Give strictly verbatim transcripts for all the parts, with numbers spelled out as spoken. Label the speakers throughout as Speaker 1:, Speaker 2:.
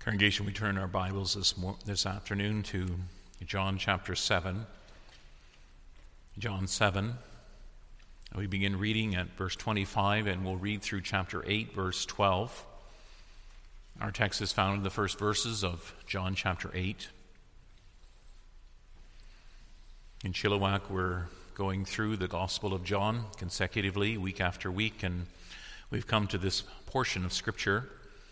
Speaker 1: Congregation, we turn our Bibles this, mor- this afternoon to John chapter seven. John seven. We begin reading at verse twenty-five, and we'll read through chapter eight, verse twelve. Our text is found in the first verses of John chapter eight. In Chilliwack, we're going through the Gospel of John consecutively, week after week, and we've come to this portion of Scripture.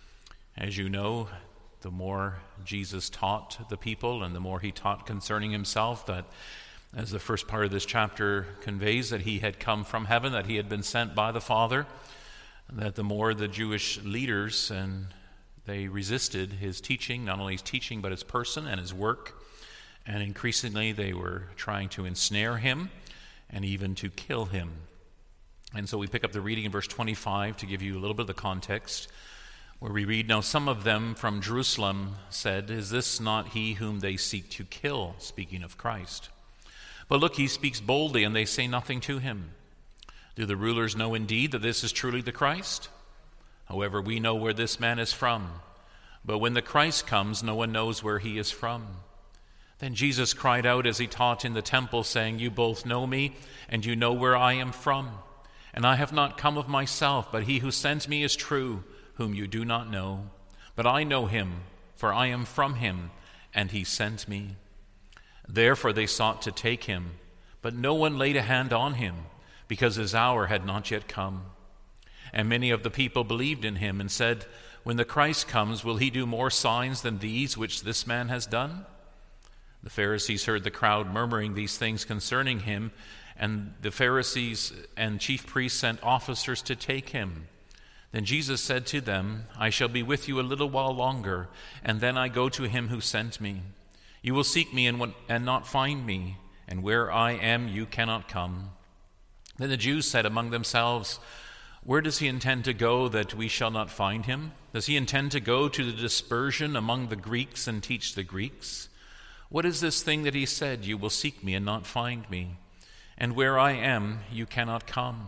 Speaker 1: As you know, the more Jesus taught the people and the more he taught concerning himself, that as the first part of this chapter conveys, that he had come from heaven, that he had been sent by the Father, that the more the Jewish leaders, and they resisted his teaching, not only his teaching but his person and his work, and increasingly they were trying to ensnare him and even to kill him. And so we pick up the reading in verse twenty-five to give you a little bit of the context, where we read, "Now some of them from Jerusalem said, 'Is this not he whom they seek to kill?'" Speaking of Christ. "But look, he speaks boldly, and they say nothing to him. Do the rulers know indeed that this is truly the Christ? However, we know where this man is from. But when the Christ comes, no one knows where he is from." Then Jesus cried out as he taught in the temple, saying, "You both know me, and you know where I am from. And I have not come of myself, but he who sent me is true, whom you do not know. But I know him, for I am from him, and he sent me." Therefore they sought to take him, but no one laid a hand on him, because his hour had not yet come. And many of the people believed in him and said, "When the Christ comes, will he do more signs than these which this man has done?" The Pharisees heard the crowd murmuring these things concerning him, and the Pharisees and chief priests sent officers to take him. Then Jesus said to them, "I shall be with you a little while longer, and then I go to him who sent me. You will seek me and, and not find me, and where I am you cannot come." Then the Jews said among themselves, "Where does he intend to go that we shall not find him? Does he intend to go to the dispersion among the Greeks and teach the Greeks? What is this thing that he said, 'You will seek me and not find me'? And where I am you cannot come?"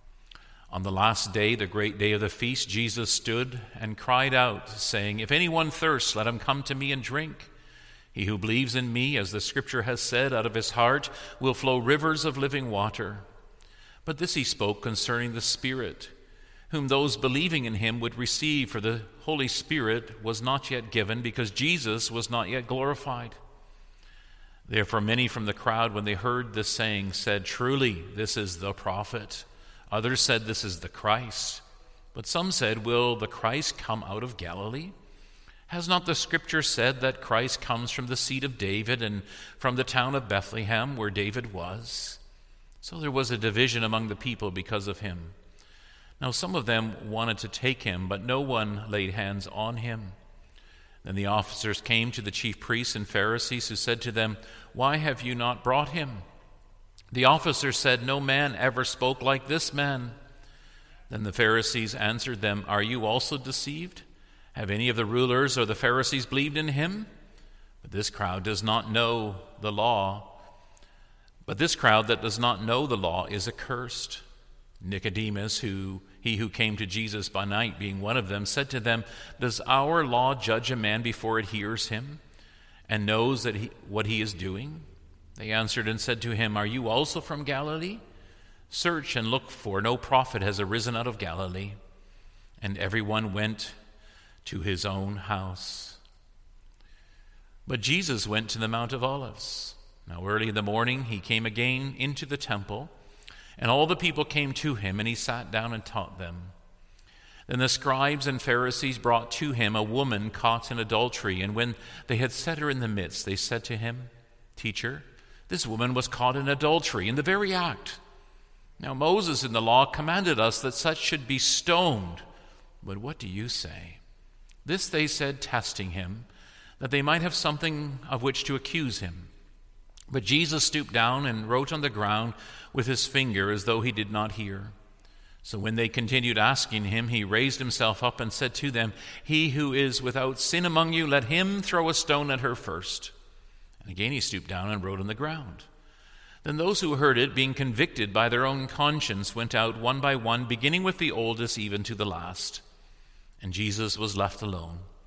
Speaker 1: On the last day, the great day of the feast, Jesus stood and cried out, saying, "If anyone thirsts, let him come to me and drink. He who believes in me, as the Scripture has said, out of his heart will flow rivers of living water." But this he spoke concerning the Spirit, whom those believing in him would receive, for the Holy Spirit was not yet given, because Jesus was not yet glorified. Therefore many from the crowd, when they heard this saying, said, "Truly, this is the prophet." Others said, "This is the Christ." But some said, "Will the Christ come out of Galilee? Has not the Scripture said that Christ comes from the seed of David and from the town of Bethlehem, where David was?" So there was a division among the people because of him. Now some of them wanted to take him, but no one laid hands on him. Then the officers came to the chief priests and Pharisees, who said to them, "Why have you not brought him?" The officers said, "No man ever spoke like this man." Then the Pharisees answered them, "Are you also deceived? Have any of the rulers or the Pharisees believed in him? But this crowd does not know the law. But this crowd that does not know the law is accursed." Nicodemus, who he who came to Jesus by night, being one of them, said to them, "Does our law judge a man before it hears him, and knows that he, what he is doing?" They answered and said to him, "Are you also from Galilee? Search and look, for no prophet has arisen out of Galilee." And everyone went to his own house. But Jesus went to the Mount of Olives. Now early in the morning he came again into the temple, and all the people came to him, and he sat down and taught them. Then the scribes and Pharisees brought to him a woman caught in adultery, and when they had set her in the midst, they said to him, "Teacher, this woman was caught in adultery in the very act. Now Moses in the law commanded us that such should be stoned. But what do you say?" This they said, testing him, that they might have something of which to accuse him. But Jesus stooped down and wrote on the ground with his finger, as though he did not hear. So when they continued asking him, he raised himself up and said to them, "He who is without sin among you, let him throw a stone at her first." And again he stooped down and wrote on the ground. Then those who heard it, being convicted by their own conscience, went out one by one, beginning with the oldest even to the last. And Jesus was left alone,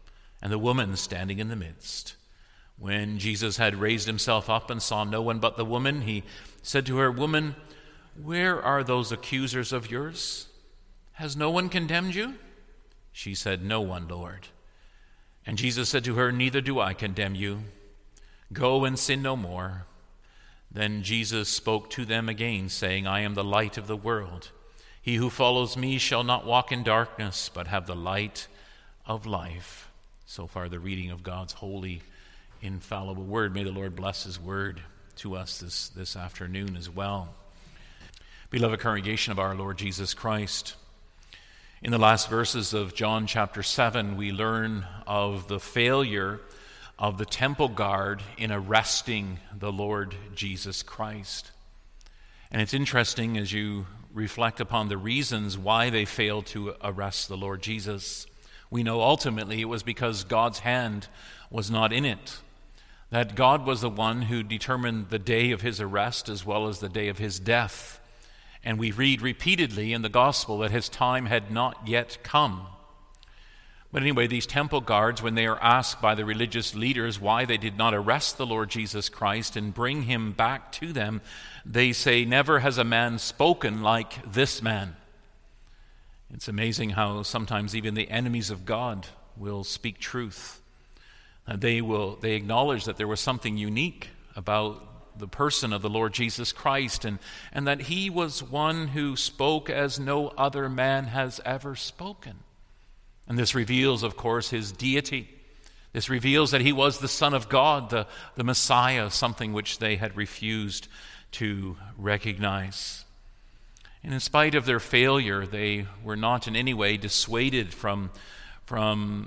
Speaker 1: and the woman standing in the midst. When Jesus had raised himself up and saw no one but the woman, he said to her, "Woman, where are those accusers of yours? Has no one condemned you?" She said, "No one, Lord." And Jesus said to her, "Neither do I condemn you. Go and sin no more." Then Jesus spoke to them again, saying, "I am the light of the world. He who follows me shall not walk in darkness, but have the light of life." So far, the reading of God's holy, infallible word. May the Lord bless his word to us this, this afternoon as well. Beloved congregation of our Lord Jesus Christ, in the last verses of John chapter seven, we learn of the failure of the temple guard in arresting the Lord Jesus Christ. And it's interesting as you reflect upon the reasons why they failed to arrest the Lord Jesus. We know ultimately it was because God's hand was not in it. That God was the one who determined the day of his arrest as well as the day of his death. And we read repeatedly in the gospel that his time had not yet come. But anyway, these temple guards, when they are asked by the religious leaders why they did not arrest the Lord Jesus Christ and bring him back to them, they say, "Never has a man spoken like this man." It's amazing how sometimes even the enemies of God will speak truth. And they will they acknowledge that there was something unique about the person of the Lord Jesus Christ, and, and that he was one who spoke as no other man has ever spoken. And this reveals, of course, his deity. This reveals that he was the Son of God, the, the Messiah, something which they had refused to recognize. And in spite of their failure, they were not in any way dissuaded from, from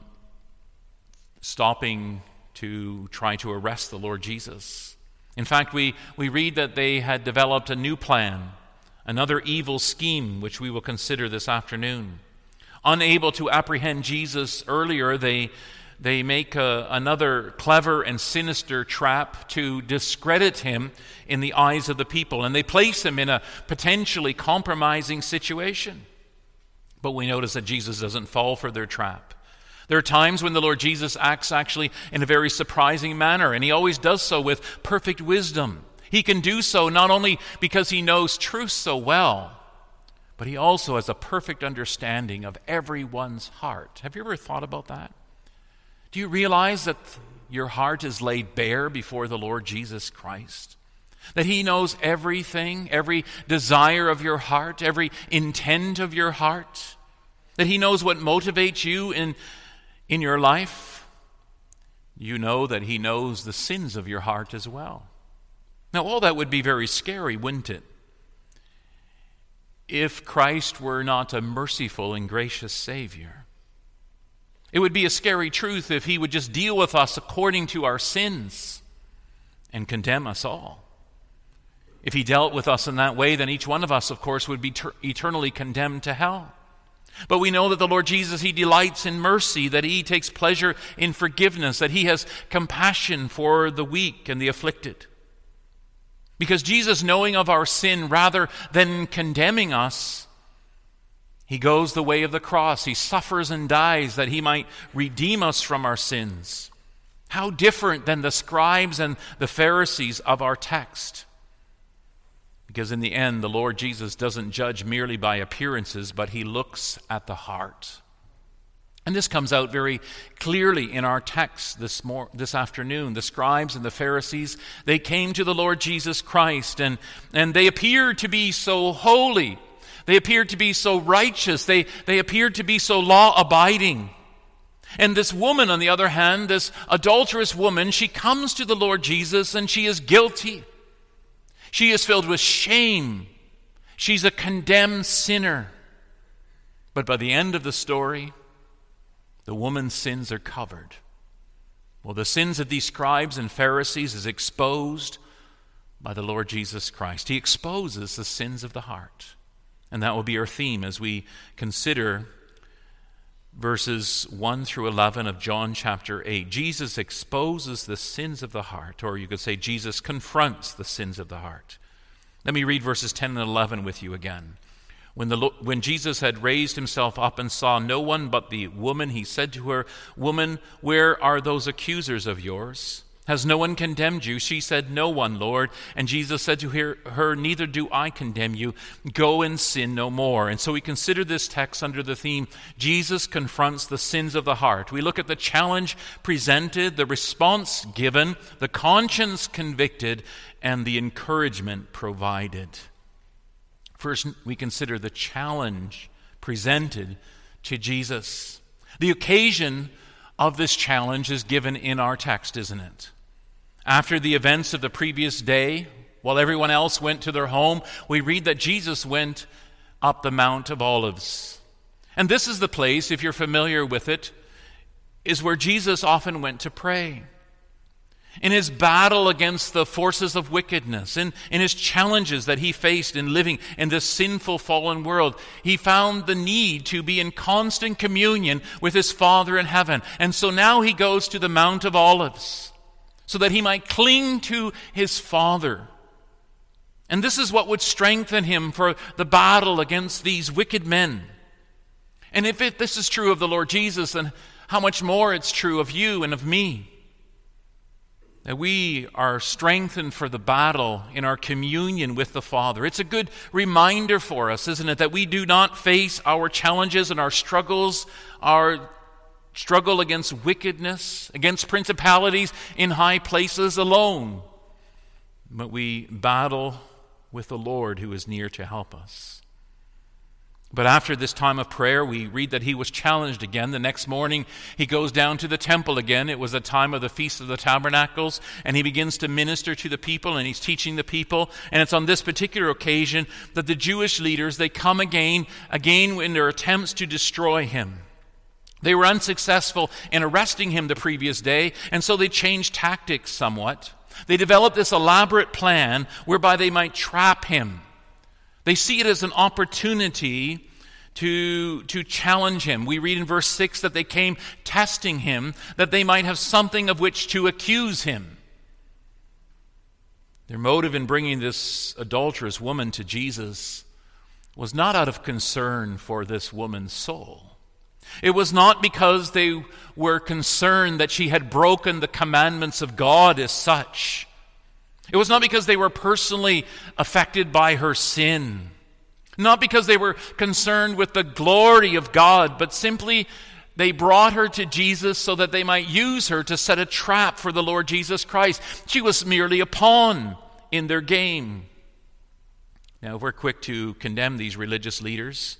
Speaker 1: stopping to try to arrest the Lord Jesus. In fact, we, we read that they had developed a new plan, another evil scheme, which we will consider this afternoon. Unable to apprehend Jesus earlier, they, they make a, another clever and sinister trap to discredit him in the eyes of the people, and they place him in a potentially compromising situation. But we notice that Jesus doesn't fall for their trap. There are times when the Lord Jesus acts actually in a very surprising manner, and he always does so with perfect wisdom. He can do so not only because he knows truth so well, but he also has a perfect understanding of everyone's heart. Have you ever thought about that? Do you realize that your heart is laid bare before the Lord Jesus Christ? That he knows everything, every desire of your heart, every intent of your heart? That he knows what motivates you in In your life? You know that he knows the sins of your heart as well. Now, all that would be very scary, wouldn't it? If Christ were not a merciful and gracious Savior. It would be a scary truth if he would just deal with us according to our sins and condemn us all. If he dealt with us in that way, then each one of us, of course, would be ter- eternally condemned to hell. But we know that the Lord Jesus, he delights in mercy, that he takes pleasure in forgiveness, that he has compassion for the weak and the afflicted. Because Jesus, knowing of our sin rather than condemning us, he goes the way of the cross. He suffers and dies that he might redeem us from our sins. How different than the scribes and the Pharisees of our text. Because in the end, the Lord Jesus doesn't judge merely by appearances, but he looks at the heart. And this comes out very clearly in our text this mor- this afternoon. The scribes and the Pharisees, they came to the Lord Jesus Christ, and, and they appeared to be so holy. They appeared to be so righteous. They, they appeared to be so law-abiding. And this woman, on the other hand, this adulterous woman, she comes to the Lord Jesus and she is guilty. She is filled with shame. She's a condemned sinner. But by the end of the story, the woman's sins are covered. Well, the sins of these scribes and Pharisees is exposed by the Lord Jesus Christ. He exposes the sins of the heart. And that will be our theme as we consider verses one through eleven of John chapter eight. Jesus exposes the sins of the heart, or you could say Jesus confronts the sins of the heart. Let me read verses ten and eleven with you again. When, the, when Jesus had raised himself up and saw no one but the woman, he said to her, "Woman, where are those accusers of yours? Has no one condemned you?" She said, "No one, Lord." And Jesus said to her, her, "Neither do I condemn you. Go and sin no more." And so we consider this text under the theme, Jesus confronts the sins of the heart. We look at the challenge presented, the response given, the conscience convicted, and the encouragement provided. First, we consider the challenge presented to Jesus. The occasion of this challenge is given in our text, isn't it? After the events of the previous day, while everyone else went to their home, we read that Jesus went up the Mount of Olives. And this is the place, if you're familiar with it, is where Jesus often went to pray. In his battle against the forces of wickedness, in, in his challenges that he faced in living in this sinful, fallen world, he found the need to be in constant communion with his Father in heaven. And so now he goes to the Mount of Olives so that he might cling to his Father. And this is what would strengthen him for the battle against these wicked men. And if it, this is true of the Lord Jesus, then how much more it's true of you and of me. That we are strengthened for the battle in our communion with the Father. It's a good reminder for us, isn't it, that we do not face our challenges and our struggles, our struggle against wickedness, against principalities in high places alone, but we battle with the Lord who is near to help us. But after this time of prayer, we read that he was challenged again. The next morning, he goes down to the temple again. It was a time of the Feast of the Tabernacles, and he begins to minister to the people, and he's teaching the people. And it's on this particular occasion that the Jewish leaders, they come again, again in their attempts to destroy him. They were unsuccessful in arresting him the previous day, and so they changed tactics somewhat. They developed this elaborate plan whereby they might trap him. They see it as an opportunity to, to challenge him. We read in verse six that they came testing him, that they might have something of which to accuse him. Their motive in bringing this adulterous woman to Jesus was not out of concern for this woman's soul. It was not because they were concerned that she had broken the commandments of God as such. It was not because they were personally affected by her sin. Not because they were concerned with the glory of God, but simply they brought her to Jesus so that they might use her to set a trap for the Lord Jesus Christ. She was merely a pawn in their game. Now, if we're quick to condemn these religious leaders,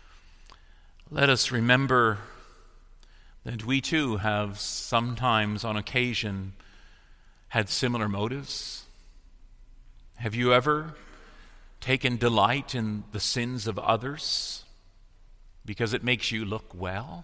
Speaker 1: let us remember that we too have sometimes on occasion had similar motives. Have you ever taken delight in the sins of others because it makes you look well?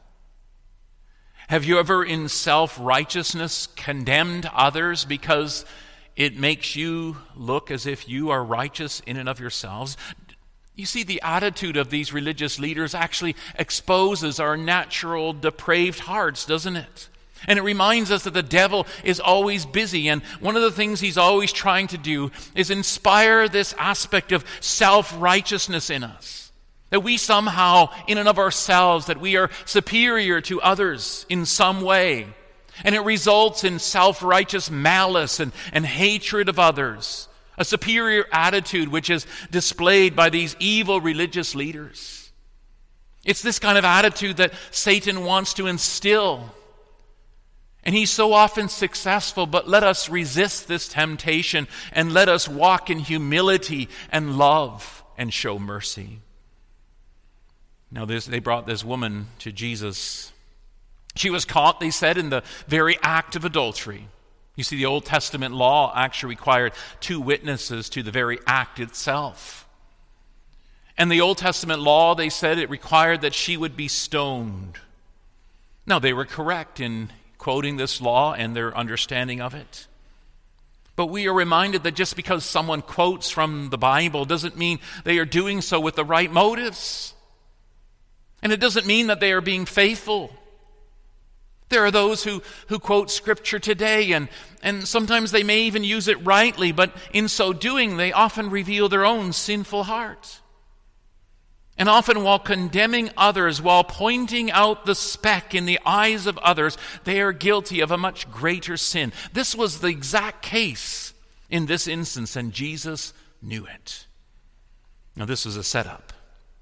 Speaker 1: Have you ever in self-righteousness condemned others because it makes you look as if you are righteous in and of yourselves? You see, the attitude of these religious leaders actually exposes our natural depraved hearts, doesn't it? And it reminds us that the devil is always busy, and one of the things he's always trying to do is inspire this aspect of self-righteousness in us. That we somehow, in and of ourselves, that we are superior to others in some way. And it results in self-righteous malice and, and hatred of others. A superior attitude which is displayed by these evil religious leaders. It's this kind of attitude that Satan wants to instill. And he's so often successful, but let us resist this temptation and let us walk in humility and love and show mercy. Now this, they brought this woman to Jesus. She was caught, they said, in the very act of adultery. You see, the Old Testament law actually required two witnesses to the very act itself. And the Old Testament law, they said, it required that she would be stoned. Now, they were correct in quoting this law and their understanding of it. But we are reminded that just because someone quotes from the Bible doesn't mean they are doing so with the right motives. And it doesn't mean that they are being faithful. There are those who, who quote Scripture today, and, and sometimes they may even use it rightly, but in so doing, they often reveal their own sinful heart. And often while condemning others, while pointing out the speck in the eyes of others, they are guilty of a much greater sin. This was the exact case in this instance, and Jesus knew it. Now, this was a setup.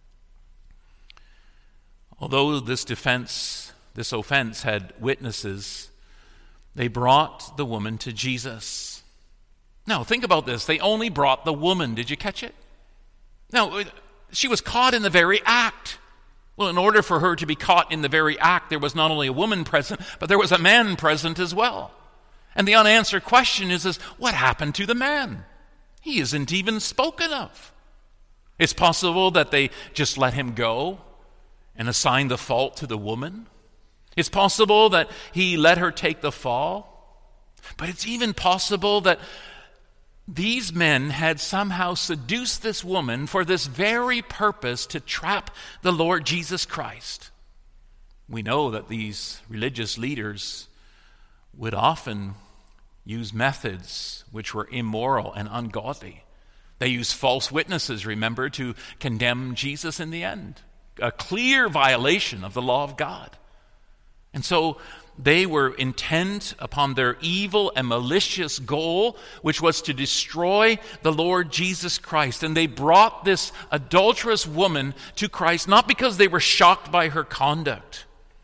Speaker 1: Although this defense, this offense had witnesses, they brought the woman to Jesus. Now, think about this. They only brought the woman. Did you catch it? Now, she was caught in the very act. Well, in order for her to be caught in the very act, there was not only a woman present, but there was a man present as well. And the unanswered question is, is what happened to the man? He isn't even spoken of. It's possible that they just let him go and assign the fault to the woman. It's possible that he let her take the fall. But it's even possible that these men had somehow seduced this woman for this very purpose, to trap the Lord Jesus Christ. We know that these religious leaders would often use methods which were immoral and ungodly. They used false witnesses, remember, to condemn Jesus in the end. A clear violation of the law of God. And so they were intent upon their evil and malicious goal, which was to destroy the Lord Jesus Christ. And they brought this adulterous woman to Christ, not because they were shocked by her conduct,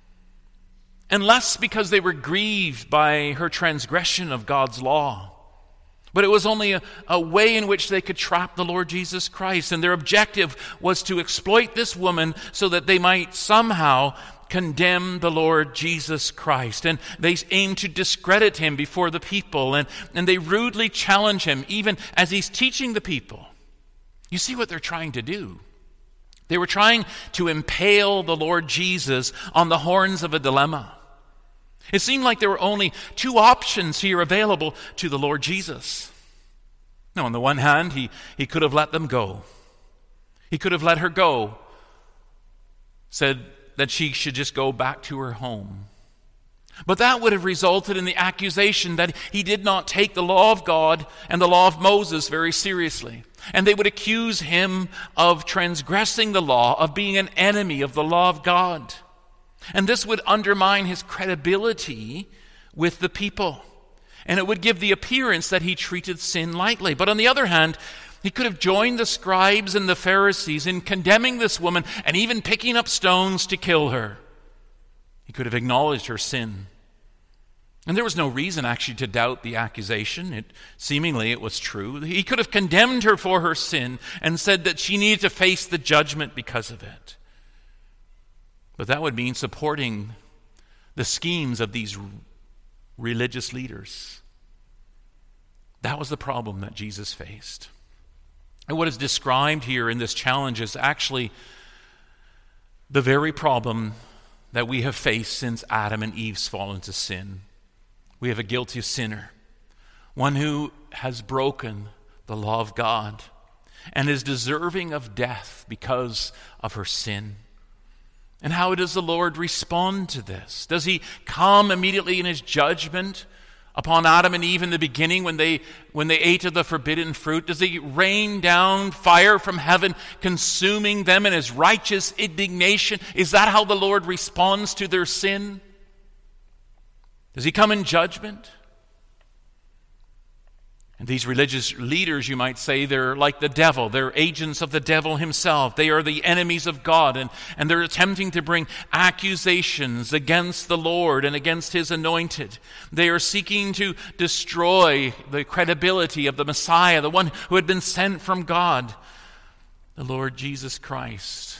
Speaker 1: and less because they were grieved by her transgression of God's law. But it was only a, a way in which they could trap the Lord Jesus Christ. And their objective was to exploit this woman so that they might somehow condemn the Lord Jesus Christ. And they aim to discredit him before the people. And, and they rudely challenge him even as he's teaching the people. You see what they're trying to do? They were trying to impale the Lord Jesus on the horns of a dilemma. It seemed like there were only two options here available to the Lord Jesus. Now, on the one hand, he, he could have let them go. He could have let her go, said that she should just go back to her home. But that would have resulted in the accusation that he did not take the law of God and the law of Moses very seriously. And they would accuse him of transgressing the law, of being an enemy of the law of God. And this would undermine his credibility with the people. And it would give the appearance that he treated sin lightly. But on the other hand, he could have joined the scribes and the Pharisees in condemning this woman and even picking up stones to kill her. He could have acknowledged her sin. And there was no reason actually to doubt the accusation. It seemingly it was true. He could have condemned her for her sin and said that she needed to face the judgment because of it. But that would mean supporting the schemes of these religious leaders. That was the problem that Jesus faced. And what is described here in this challenge is actually the very problem that we have faced since Adam and Eve's fall into sin. We have a guilty sinner, one who has broken the law of God and is deserving of death because of her sin. And how does the Lord respond to this? Does he come immediately in his judgment upon Adam and Eve in the beginning when they when they ate of the forbidden fruit? Does he rain down fire from heaven, consuming them in his righteous indignation? Is that how the Lord responds to their sin? Does he come in judgment? And these religious leaders, you might say, they're like the devil. They're agents of the devil himself. They are the enemies of God, and, and they're attempting to bring accusations against the Lord and against his anointed. They are seeking to destroy the credibility of the Messiah, the one who had been sent from God, the Lord Jesus Christ.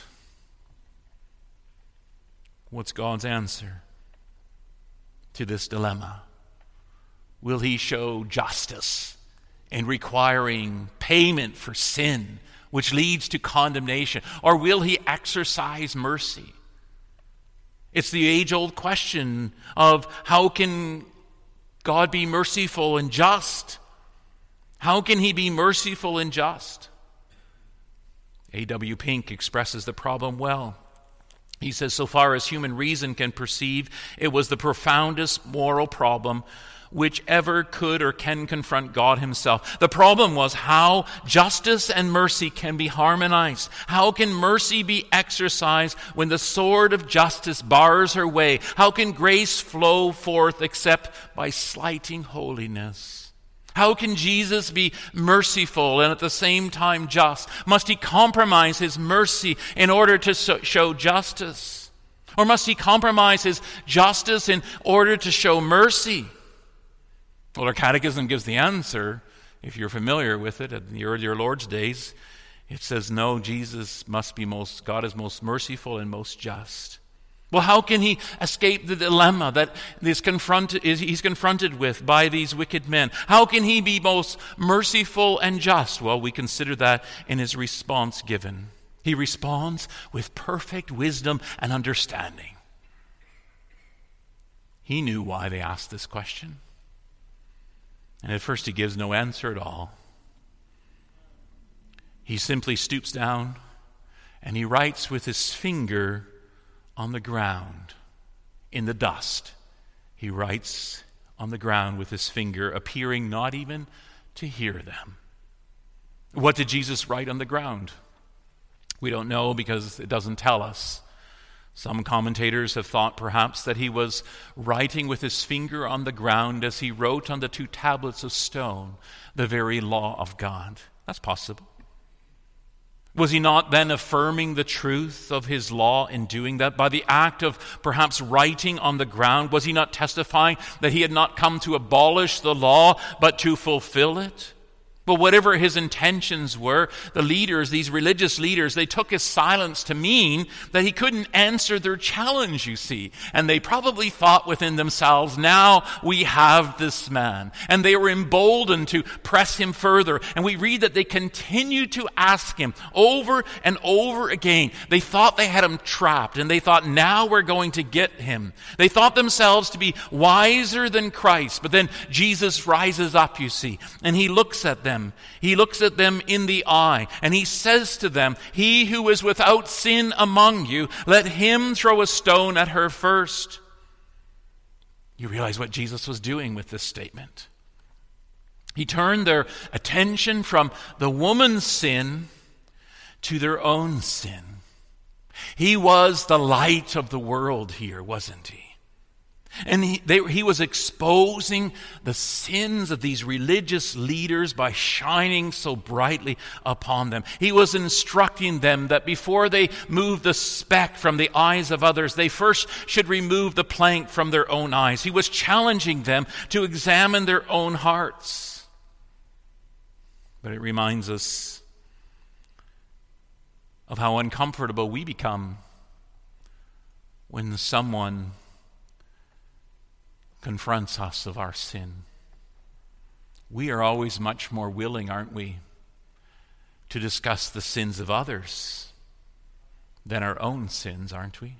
Speaker 1: What's God's answer to this dilemma? Will he show justice in requiring payment for sin, which leads to condemnation? Or will he exercise mercy? It's the age-old question of how can God be merciful and just? How can he be merciful and just? A W Pink expresses the problem well. He says, so far as human reason can perceive, it was the profoundest moral problem which ever could or can confront God himself. The problem was how justice and mercy can be harmonized. How can mercy be exercised when the sword of justice bars her way? How can grace flow forth except by slighting holiness? How can Jesus be merciful and at the same time just? Must he compromise his mercy in order to so- show justice? Or must he compromise his justice in order to show mercy? Well, our catechism gives the answer. If you're familiar with it, in the earlier Lord's days, it says, no, Jesus must be most, God is most merciful and most just. Well, how can he escape the dilemma that is confronted, is, he's confronted with by these wicked men? How can he be most merciful and just? Well, we consider that in his response given. He responds with perfect wisdom and understanding. He knew why they asked this question. And at first he gives no answer at all. He simply stoops down and he writes with his finger on the ground, in the dust. He writes on the ground with his finger, appearing not even to hear them. What did Jesus write on the ground? We don't know because it doesn't tell us. Some commentators have thought perhaps that he was writing with his finger on the ground as he wrote on the two tablets of stone the very law of God. That's possible. Was he not then affirming the truth of his law in doing that? By the act of perhaps writing on the ground, was he not testifying that he had not come to abolish the law, but to fulfill it? But whatever his intentions were, the leaders, these religious leaders, they took his silence to mean that he couldn't answer their challenge, you see. And they probably thought within themselves, now we have this man. And they were emboldened to press him further. And we read that they continued to ask him over and over again. They thought they had him trapped, and they thought, now we're going to get him. They thought themselves to be wiser than Christ. But then Jesus rises up, you see, and he looks at them. He looks at them in the eye, and he says to them, he who is without sin among you, let him throw a stone at her first. You realize what Jesus was doing with this statement. He turned their attention from the woman's sin to their own sin. He was the light of the world here, wasn't he? And he, they, he was exposing the sins of these religious leaders by shining so brightly upon them. He was instructing them that before they move the speck from the eyes of others, they first should remove the plank from their own eyes. He was challenging them to examine their own hearts. But it reminds us of how uncomfortable we become when someone confronts us of our sin. We are always much more willing, aren't we, to discuss the sins of others than our own sins, aren't we?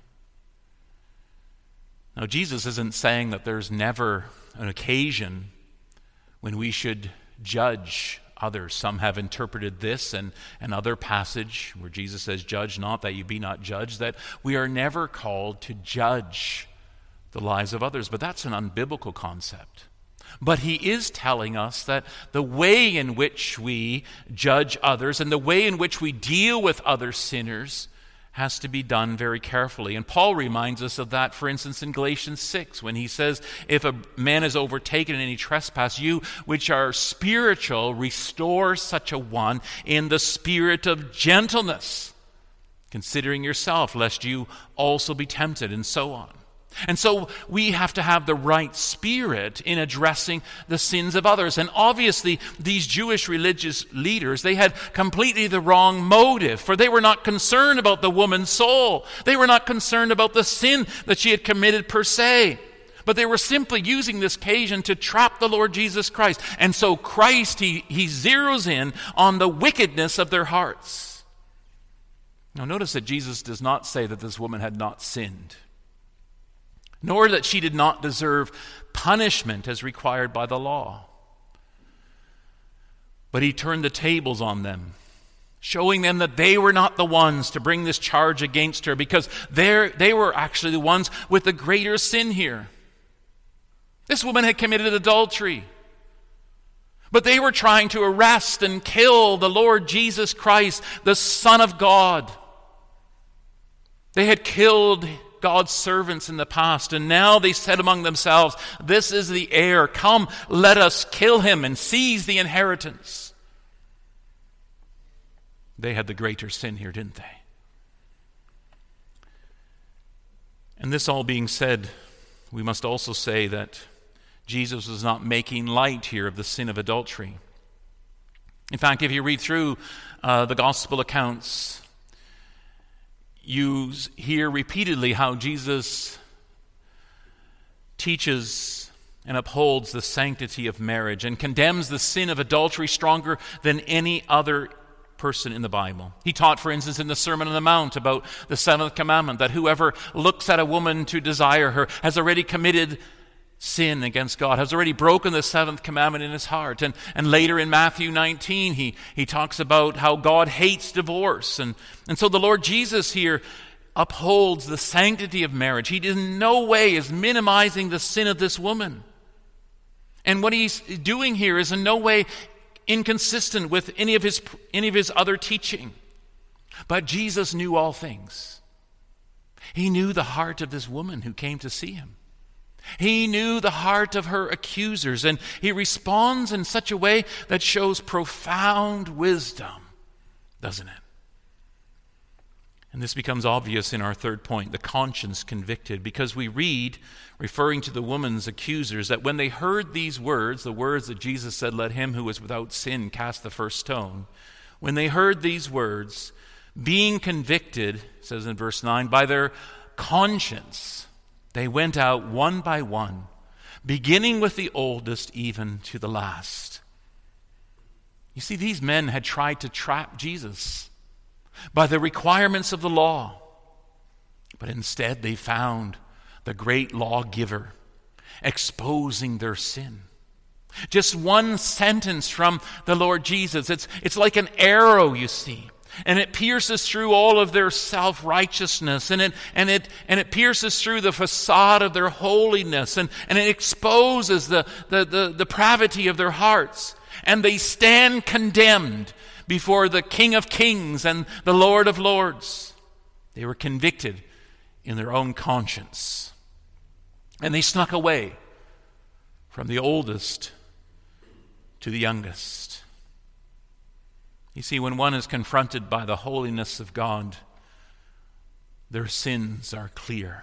Speaker 1: Now, Jesus isn't saying that there's never an occasion when we should judge others. Some have interpreted this and another passage where Jesus says, judge not that you be not judged, that we are never called to judge the lives of others. But that's an unbiblical concept. But he is telling us that the way in which we judge others and the way in which we deal with other sinners has to be done very carefully. And Paul reminds us of that, for instance, in Galatians six, when he says, if a man is overtaken in any trespass, you which are spiritual, restore such a one in the spirit of gentleness, considering yourself, lest you also be tempted, and so on. And so we have to have the right spirit in addressing the sins of others. And obviously, these Jewish religious leaders, they had completely the wrong motive, for they were not concerned about the woman's soul. They were not concerned about the sin that she had committed per se. But they were simply using this occasion to trap the Lord Jesus Christ. And so Christ, he, he zeroes in on the wickedness of their hearts. Now notice that Jesus does not say that this woman had not sinned, nor that she did not deserve punishment as required by the law. But he turned the tables on them, showing them that they were not the ones to bring this charge against her, because they were actually the ones with the greater sin here. This woman had committed adultery. But they were trying to arrest and kill the Lord Jesus Christ, the Son of God. They had killed God's servants in the past, and now they said among themselves, "This is the heir. Come, let us kill him and seize the inheritance." They had the greater sin here, didn't they? And this all being said, we must also say that Jesus was not making light here of the sin of adultery. In fact, if you read through uh, the gospel accounts, you hear repeatedly how Jesus teaches and upholds the sanctity of marriage and condemns the sin of adultery stronger than any other person in the Bible. He taught, for instance, in the Sermon on the Mount about the seventh commandment, that whoever looks at a woman to desire her has already committed sin against God, has already broken the seventh commandment in his heart. And, and later in Matthew nineteen, he, he talks about how God hates divorce. And, and so the Lord Jesus here upholds the sanctity of marriage. He in no way is minimizing the sin of this woman. And what he's doing here is in no way inconsistent with any of his any of his other teaching. But Jesus knew all things. He knew the heart of this woman who came to see him. He knew the heart of her accusers, and he responds in such a way that shows profound wisdom, doesn't it? And this becomes obvious in our third point, the conscience convicted, because we read, referring to the woman's accusers, that when they heard these words, the words that Jesus said, "Let him who is without sin cast the first stone," when they heard these words, being convicted, it says in verse nine, by their conscience, they went out one by one, beginning with the oldest even to the last. You see, these men had tried to trap Jesus by the requirements of the law, but instead they found the great lawgiver exposing their sin. Just one sentence from the Lord Jesus. It's, it's like an arrow, you see. And it pierces through all of their self-righteousness. And it, and it, and it pierces through the facade of their holiness. And, and it exposes the, the, the depravity of their hearts. And they stand condemned before the King of Kings and the Lord of Lords. They were convicted in their own conscience. And they snuck away from the oldest to the youngest. You see, when one is confronted by the holiness of God, their sins are clear.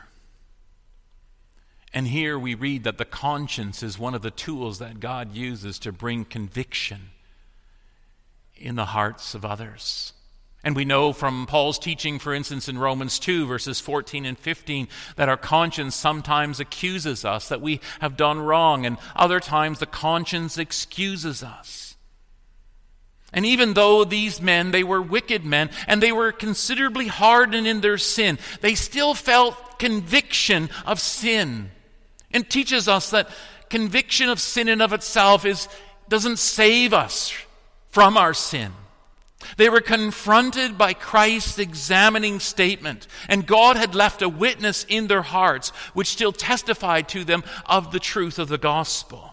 Speaker 1: And here we read that the conscience is one of the tools that God uses to bring conviction in the hearts of others. And we know from Paul's teaching, for instance, in Romans two, verses fourteen and fifteen, that our conscience sometimes accuses us that we have done wrong, and other times the conscience excuses us. And even though these men, they were wicked men, and they were considerably hardened in their sin, they still felt conviction of sin. And teaches us that conviction of sin in of itself is doesn't save us from our sin. They were confronted by Christ's examining statement, and God had left a witness in their hearts which still testified to them of the truth of the gospel.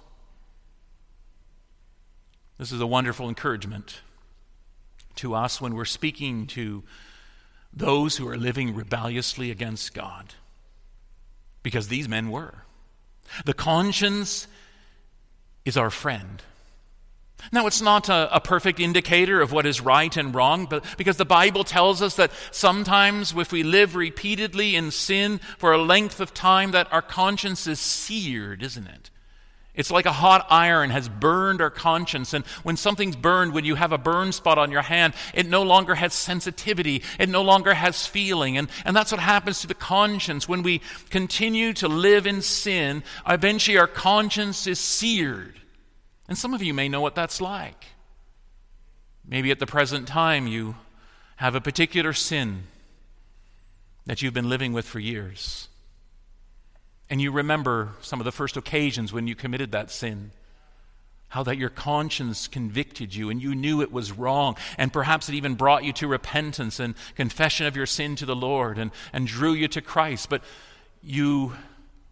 Speaker 1: This is a wonderful encouragement to us when we're speaking to those who are living rebelliously against God, because these men were. The conscience is our friend. Now, it's not a, a perfect indicator of what is right and wrong, but because the Bible tells us that sometimes if we live repeatedly in sin for a length of time, that our conscience is seared, isn't it? It's like a hot iron has burned our conscience. And when something's burned, when you have a burn spot on your hand, it no longer has sensitivity. It no longer has feeling. And, and that's what happens to the conscience. When we continue to live in sin, eventually our conscience is seared. And some of you may know what that's like. Maybe at the present time you have a particular sin that you've been living with for years. And you remember some of the first occasions when you committed that sin, how that your conscience convicted you and you knew it was wrong, and perhaps it even brought you to repentance and confession of your sin to the Lord and, and drew you to Christ. But you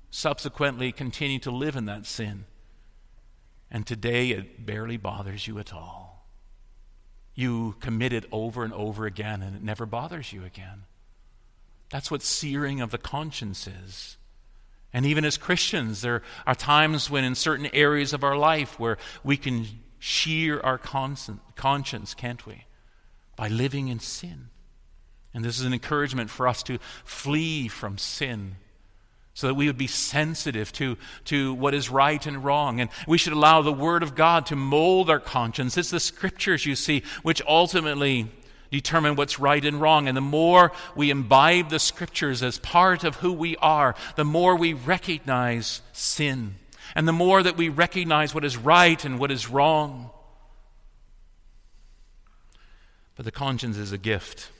Speaker 1: subsequently continue to live in that sin. And today it barely bothers you at all. You commit it over and over again, and it never bothers you again. That's what searing of the conscience is. And even as Christians, there are times when in certain areas of our life where we can shear our conscience, can't we? By living in sin. And this is an encouragement for us to flee from sin so that we would be sensitive to, to what is right and wrong. And we should allow the Word of God to mold our conscience. It's the Scriptures, you see, which ultimately determine what's right and wrong. And the more we imbibe the Scriptures as part of who we are, the more we recognize sin. And the more that we recognize what is right and what is wrong. But the conscience is a gift.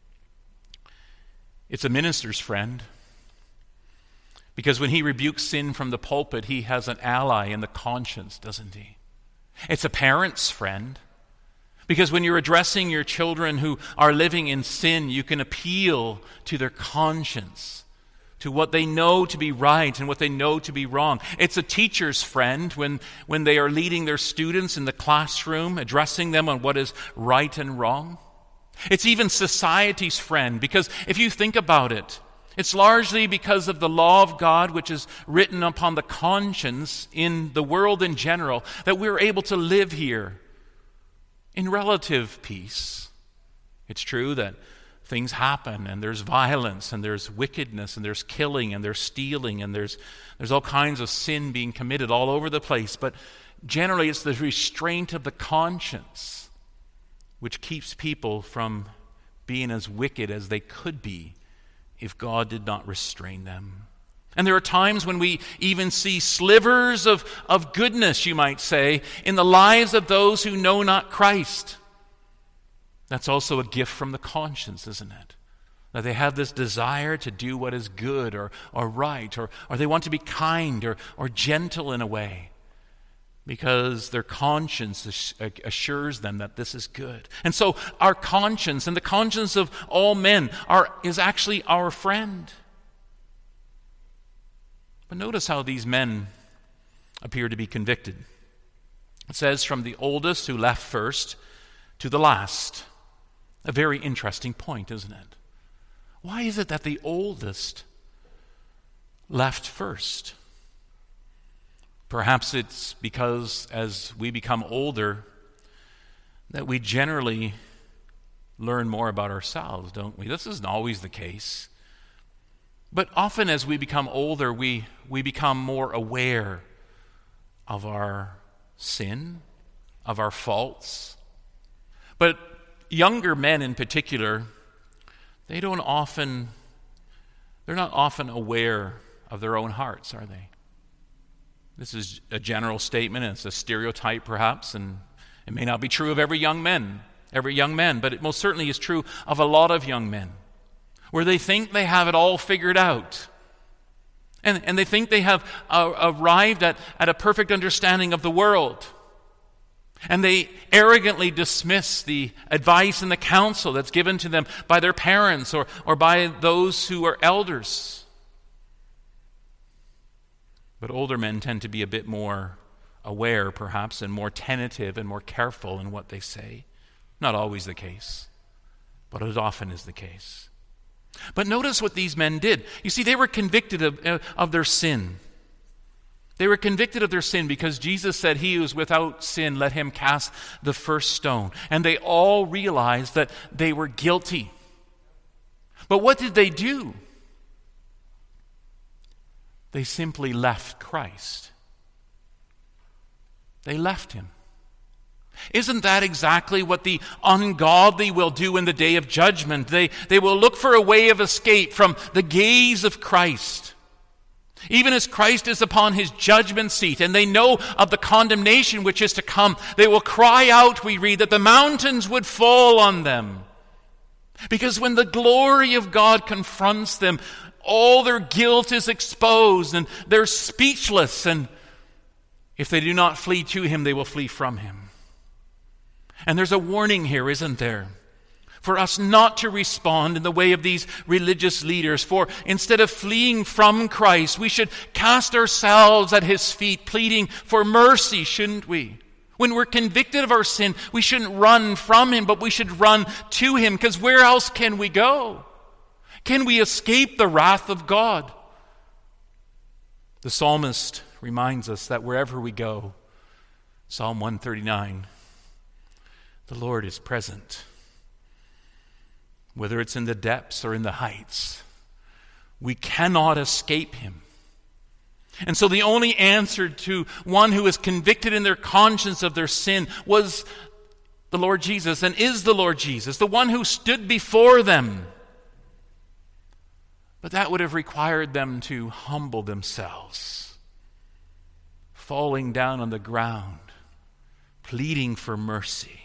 Speaker 1: It's a minister's friend. Because when he rebukes sin from the pulpit, he has an ally in the conscience, doesn't he? It's a parent's friend. Because when you're addressing your children who are living in sin, you can appeal to their conscience, to what they know to be right and what they know to be wrong. It's a teacher's friend when, when they are leading their students in the classroom, addressing them on what is right and wrong. It's even society's friend, because if you think about it, it's largely because of the law of God, which is written upon the conscience in the world in general, that we're able to live here in relative peace. It's true that things happen, and there's violence, and there's wickedness, and there's killing, and there's stealing, and there's there's all kinds of sin being committed all over the place. But generally, it's the restraint of the conscience which keeps people from being as wicked as they could be if God did not restrain them. And there are times when we even see slivers of, of goodness, you might say, in the lives of those who know not Christ. That's also a gift from the conscience, isn't it? That they have this desire to do what is good or, or right, or, or they want to be kind or, or gentle in a way, because their conscience assures them that this is good. And so our conscience and the conscience of all men are is actually our friend. But notice how these men appear to be convicted. It says, from the oldest who left first to the last. A very interesting point, isn't it? Why is it that the oldest left first? Perhaps it's because as we become older, that we generally learn more about ourselves, don't we? This isn't always the case. But often as we become older, we, we become more aware of our sin, of our faults. But younger men in particular, they don't often, they're not often aware of their own hearts, are they? This is a general statement, and it's a stereotype perhaps, and it may not be true of every young man, every young man, but it most certainly is true of a lot of young men, where they think they have it all figured out. And, and they think they have uh, arrived at, at a perfect understanding of the world. And they arrogantly dismiss the advice and the counsel that's given to them by their parents or, or by those who are elders. But older men tend to be a bit more aware, perhaps, and more tentative and more careful in what they say. Not always the case, but it often is the case. But notice what these men did. You see, they were convicted of, uh, of their sin. They were convicted of their sin because Jesus said, he who is without sin, let him cast the first stone. And they all realized that they were guilty. But what did they do? They simply left Christ. They left him. Isn't that exactly what the ungodly will do in the day of judgment? They, they will look for a way of escape from the gaze of Christ. Even as Christ is upon his judgment seat and they know of the condemnation which is to come, they will cry out, we read, that the mountains would fall on them. Because when the glory of God confronts them, all their guilt is exposed and they're speechless. And if they do not flee to him, they will flee from him. And there's a warning here, isn't there? for us not to respond in the way of these religious leaders. For instead of fleeing from Christ, we should cast ourselves at his feet, pleading for mercy, shouldn't we? When we're convicted of our sin, we shouldn't run from him, but we should run to him, because where else can we go? Can we escape the wrath of God? The psalmist reminds us that wherever we go, Psalm one thirty-nine, the Lord is present. Whether it's in the depths or in the heights, we cannot escape him. And so the only answer to one who is convicted in their conscience of their sin was the Lord Jesus, and is the Lord Jesus, the one who stood before them. But that would have required them to humble themselves, falling down on the ground, pleading for mercy.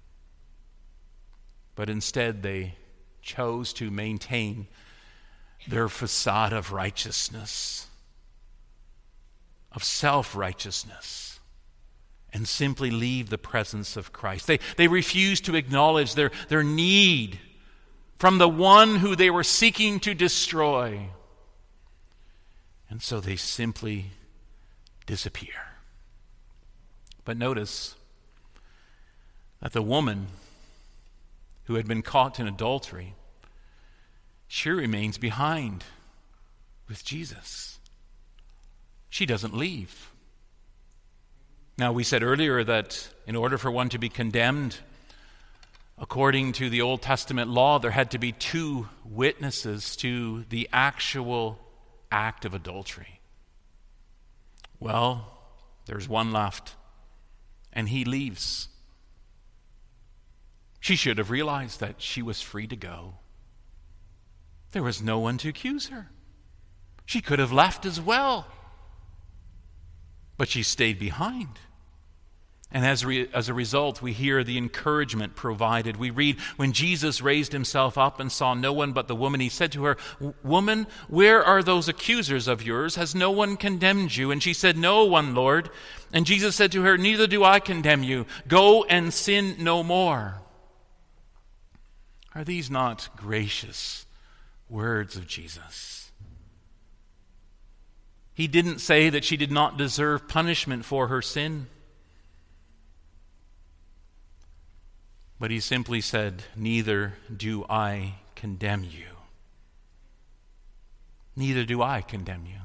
Speaker 1: But instead they chose to maintain their facade of righteousness, of self-righteousness, and simply leave the presence of Christ. They, they refused to acknowledge their, their need from the one who they were seeking to destroy. And so they simply disappear. But notice that the woman who had been caught in adultery, she remains behind with Jesus. She doesn't leave. Now, we said earlier that in order for one to be condemned, according to the Old Testament law, there had to be two witnesses to the actual act of adultery. Well, there's one left, and he leaves. She should have realized that she was free to go. There was no one to accuse her. She could have left as well. But she stayed behind. And as, re- as a result, we hear the encouragement provided. We read, when Jesus raised himself up and saw no one but the woman, he said to her, "Woman, where are those accusers of yours? Has no one condemned you?" And she said, "No one, Lord." And Jesus said to her, "Neither do I condemn you. Go and sin no more." Are these not gracious words of Jesus? He didn't say that she did not deserve punishment for her sin. But he simply said, "Neither do I condemn you." Neither do I condemn you.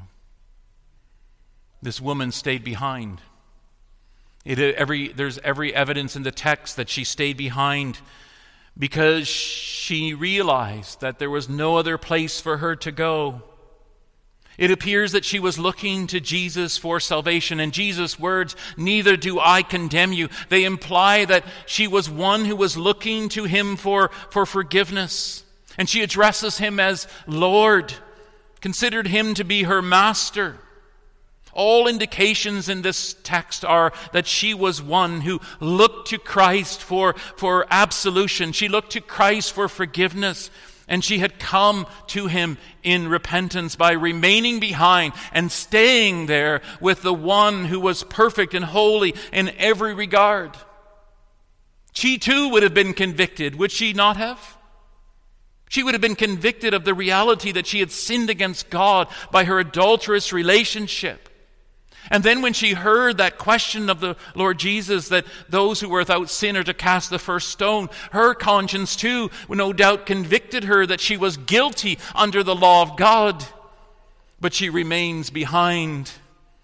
Speaker 1: This woman stayed behind. It, every, there's every evidence in the text that she stayed behind because she realized that there was no other place for her to go. It appears that she was looking to Jesus for salvation, and Jesus' words, "Neither do I condemn you," they imply that she was one who was looking to him for, for forgiveness. And she addresses him as Lord, considered him to be her master. All indications in this text are that she was one who looked to Christ for, for absolution. She looked to Christ for forgiveness. And she had come to him in repentance by remaining behind and staying there with the one who was perfect and holy in every regard. She too would have been convicted, would she not have? She would have been convicted of the reality that she had sinned against God by her adulterous relationship. And then when she heard that question of the Lord Jesus, that those who were without sin are to cast the first stone, her conscience too no doubt convicted her that she was guilty under the law of God. But she remains behind.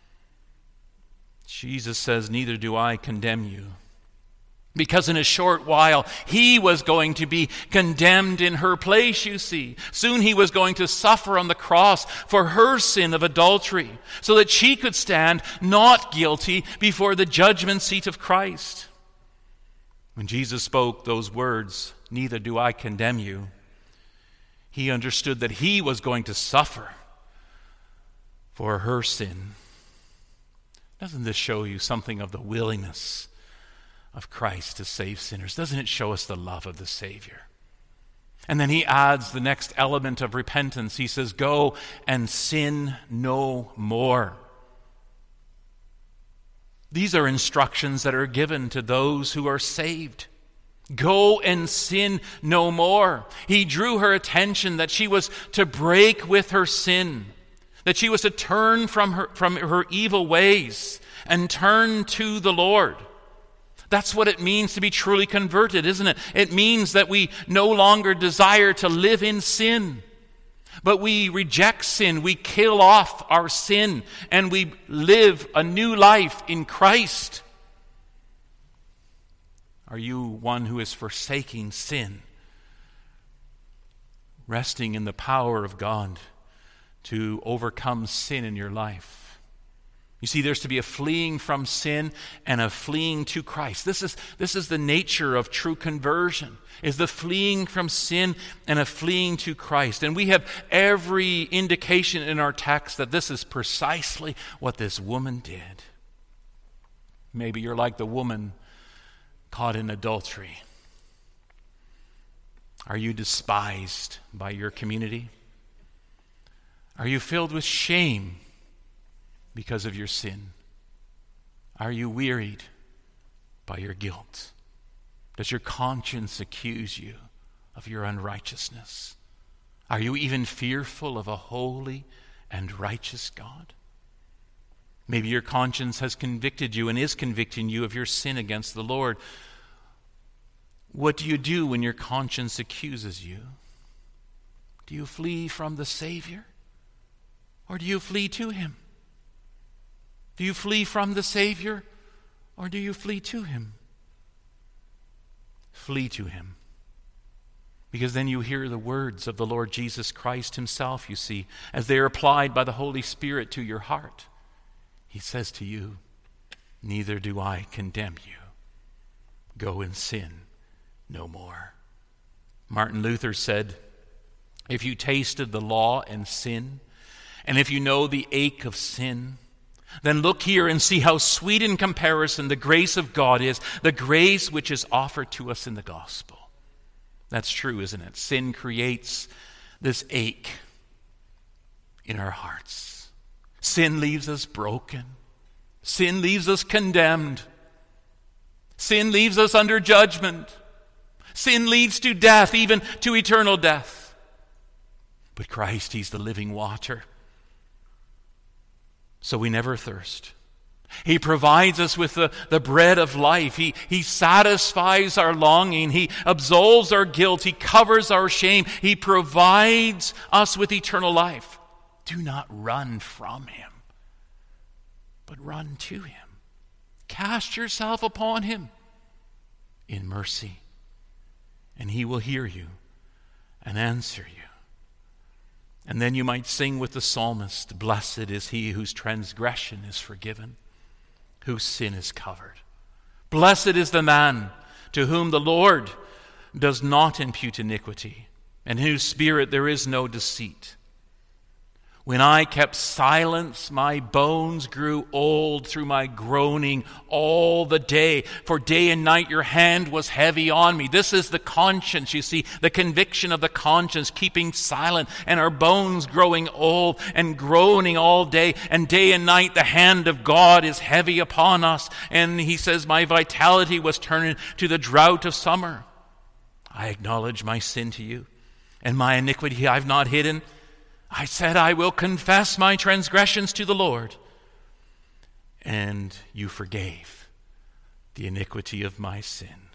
Speaker 1: Jesus says, "Neither do I condemn you." Because in a short while, he was going to be condemned in her place, you see. Soon he was going to suffer on the cross for her sin of adultery, so that she could stand not guilty before the judgment seat of Christ. When Jesus spoke those words, "Neither do I condemn you," he understood that he was going to suffer for her sin. Doesn't this show you something of the willingness of Christ to save sinners? Doesn't it show us the love of the Savior? And then he adds the next element of repentance. He says, "Go and sin no more." These are instructions that are given to those who are saved. Go and sin no more. He drew her attention that she was to break with her sin, that she was to turn from her, from her evil ways and turn to the Lord. That's what it means to be truly converted, isn't it? It means that we no longer desire to live in sin, but we reject sin, we kill off our sin, and we live a new life in Christ. Are you one who is forsaking sin, resting in the power of God to overcome sin in your life? You see, there's to be a fleeing from sin and a fleeing to Christ. This is, this is the nature of true conversion, is the fleeing from sin and a fleeing to Christ. And we have every indication in our text that this is precisely what this woman did. Maybe you're like the woman caught in adultery. Are you despised by your community? Are you filled with shame because of your sin? Are you wearied by your guilt? Does your conscience accuse you of your unrighteousness? Are you even fearful of a holy and righteous God? Maybe your conscience has convicted you and is convicting you of your sin against the Lord. What do you do when your conscience accuses you? Do you flee from the Savior? Or do you flee to Him? Do you flee from the Savior? Or do you flee to Him? Flee to Him. Because then you hear the words of the Lord Jesus Christ Himself, you see, as they are applied by the Holy Spirit to your heart. He says to you, neither do I condemn you. Go and sin no more. Martin Luther said, if you tasted the law and sin, and if you know the ache of sin, then look here and see how sweet in comparison the grace of God is, the grace which is offered to us in the gospel. That's true, isn't it? Sin creates this ache in our hearts. Sin leaves us broken. Sin leaves us condemned. Sin leaves us under judgment. Sin leads to death, even to eternal death. But Christ, He's the living water. So we never thirst. He provides us with the, the bread of life. He, he satisfies our longing. He absolves our guilt. He covers our shame. He provides us with eternal life. Do not run from Him, but run to Him. Cast yourself upon Him in mercy, and He will hear you and answer you. And then you might sing with the psalmist, blessed is he whose transgression is forgiven, whose sin is covered. Blessed is the man to whom the Lord does not impute iniquity, and in whose spirit there is no deceit. When I kept silence, my bones grew old through my groaning all the day. For day and night your hand was heavy on me. This is the conscience, you see, the conviction of the conscience, keeping silent, and our bones growing old and groaning all day. And day and night the hand of God is heavy upon us. And he says, my vitality was turning to the drought of summer. I acknowledge my sin to you, and my iniquity I've not hidden. I said, I will confess my transgressions to the Lord. And you forgave the iniquity of my sin.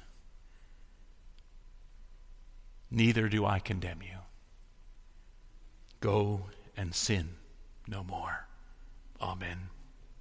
Speaker 1: Neither do I condemn you. Go and sin no more. Amen.